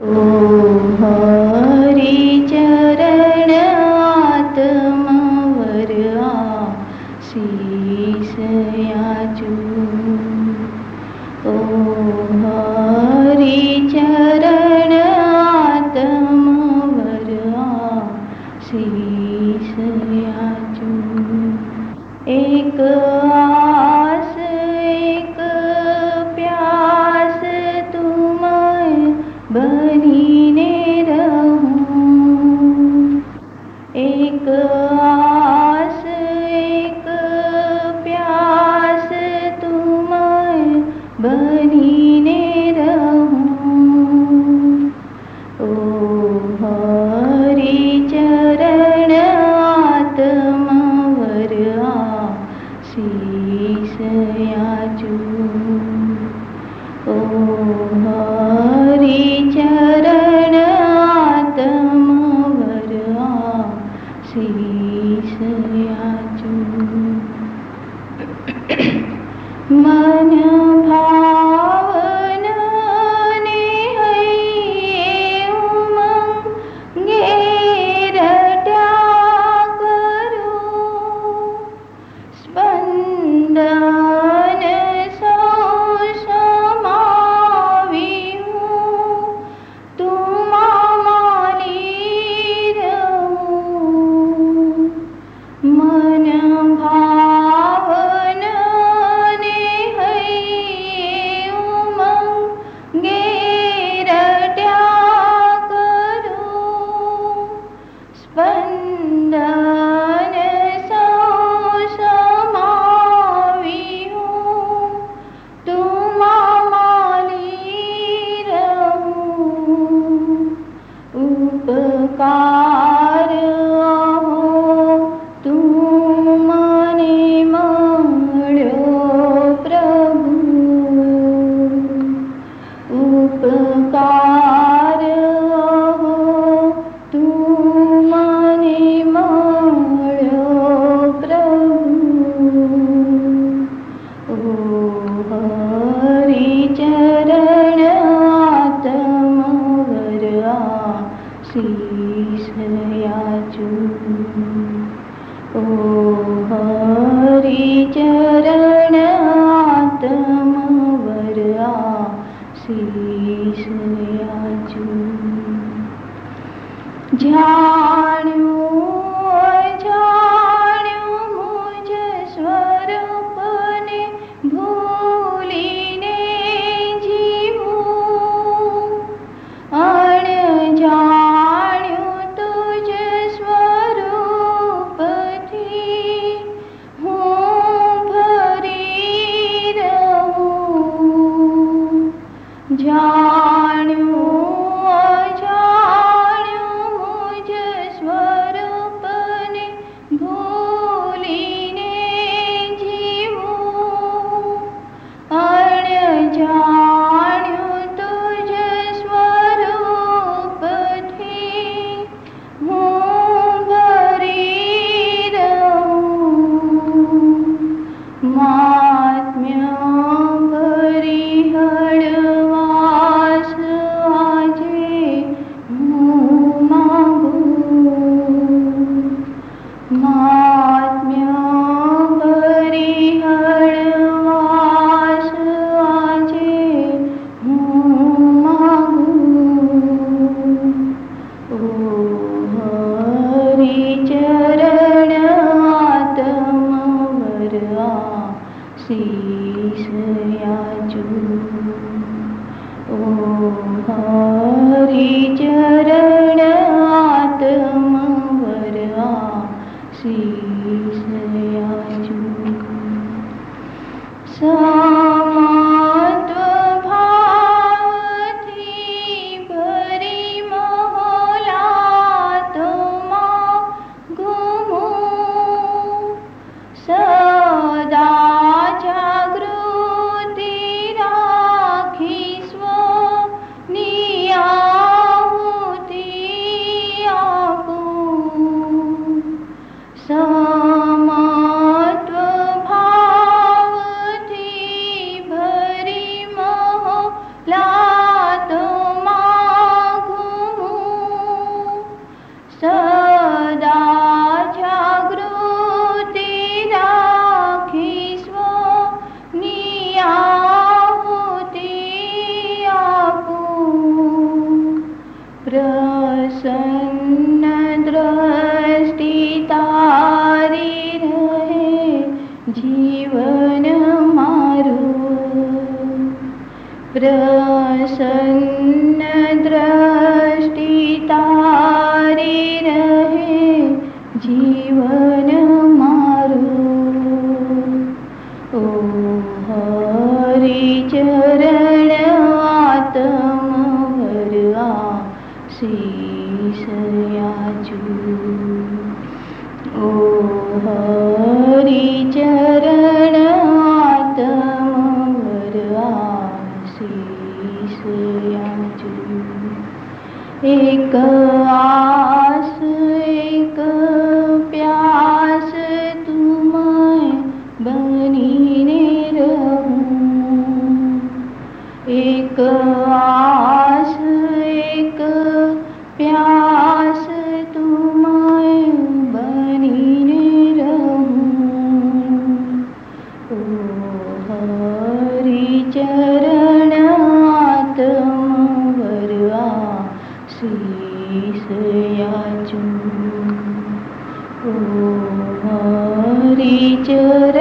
ओ हरि चरण आत्मवर शीस याचू। ओ हरि चरण आत्मवर शीस याचू। एक आस एक प्यास तुमय बनीने रहूं। एक आस एक प्यास तुमय बनीने रहूं। ओ हरि चरण आत्मवर शीस याचू। ओ हरि चरण आत्मवर शीस याचू। मन भावन ने हૈયે ઉમંગે રટ્યા કરો। સ્પંદન સૌ સમાવી હું તુમા માલી રહું। मन भावन ने हૈયે ઉમંગે રટ્યા કરો। સ્પંદન સૌ સમાવી હું તુમા માલી રહું। ઉપકાર અહો તું મને મળ્યો પ્રભુ। ઉપકાર અહો તું મને મળ્યો પ્રભુ। ओ हरि चरण आत्मवर शीस याचू। ओ हरि चरण आत्मवर शीस याचू। जाण्યું અજાણ્યું મુજ સ્વરૂપને ભૂલીને જીવું। અણજાણ્યું તુજ સ્વરૂપથી હું ભરી રહું। જાણ્યું અજાણ્યું મુજ प्रसन्न दृष्टि तारी रहे जीवन मारू। प्रसन्न दृष्टि तारी रहे जीवन मारू। ओ हरि चरण आत्म भरवा शीश याचू। ओ हरि चरण आत्म भरवा शीश याचू। एक आस एक प्यास तुम्हें बनीने रहूं। एक आस एक प्यास तुम्हें बनीने रहूं। ओ हरि चरण आत्म भरवा शीश याचू। ओ हरि चरण